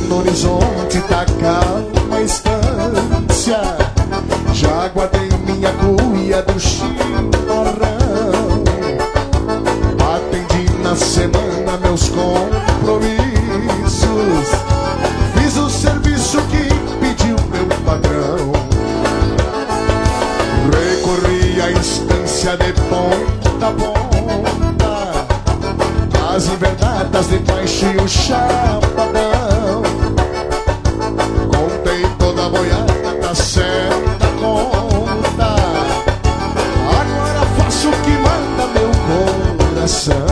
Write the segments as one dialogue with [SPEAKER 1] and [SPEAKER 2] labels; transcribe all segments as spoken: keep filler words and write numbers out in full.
[SPEAKER 1] no horizonte da calma estância. Já guardei minha cuia do chimarrão. Atendi na semana meus compromissos. Fiz o serviço que pediu meu patrão. Recorri à instância de ponta a ponta, as invernadas de baixo e o chapadão. Contei toda a boiada da certa conta. Agora faço o que manda meu coração.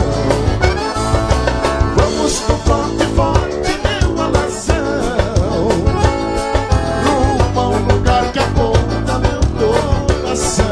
[SPEAKER 1] Vamos pro forte, forte, meu alazão, rumo a um lugar que aponta meu coração.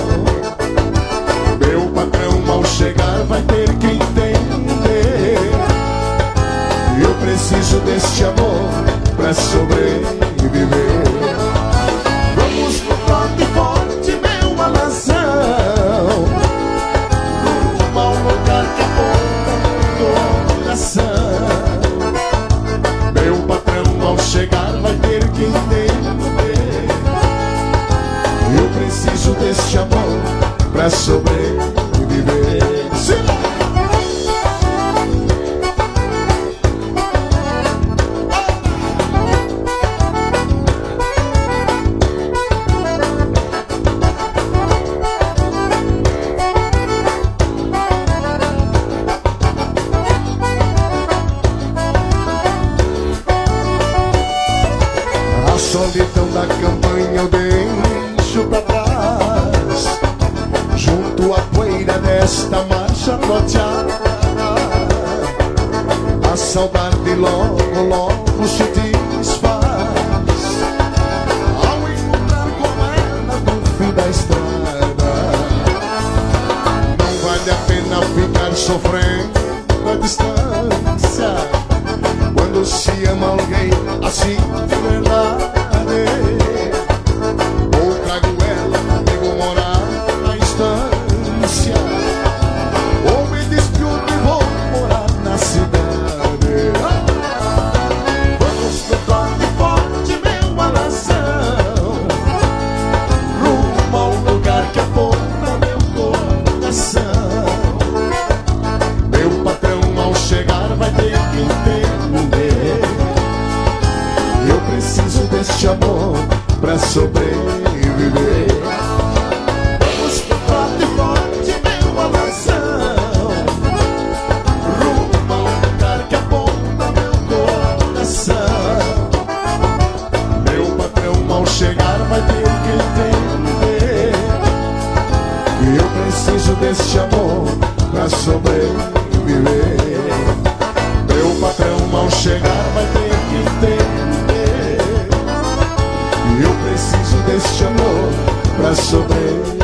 [SPEAKER 1] Meu patrão ao chegar vai ter que entender. Eu preciso deste amor pra sobreviver. Vamos pro forte, forte, meu alazão, rumo a um lugar que aponta meu coração. Meu patrão ao chegar vai ter que entender. Eu preciso deste amor pra sobreviver. Sim. A solidão da campanha eu deixo pra trás, junto à poeira desta marcha troteada. A saudade logo, logo se desfaz ao encontrar com ela no fim da estrada. Não vale a pena ficar sofrendo a distância quando se ama alguém assim de verdade. Ou trago ela comigo morar na estância, ou me despio e vou morar na cidade. Vamos pro forte, forte, meu alazão, rumo a um lugar que aponta meu coração. Meu patrão ao chegar vai ter que entender. Eu preciso deste amor pra sobreviver. Vamos pro forte, forte, meu alazão, rumo a um lugar que aponta meu coração. Meu patrão ao chegar vai ter que entender. Eu preciso deste amor pra sobreviver. Meu patrão ao chegar vai ter que entender. Eu preciso deste amor pra sobreviver.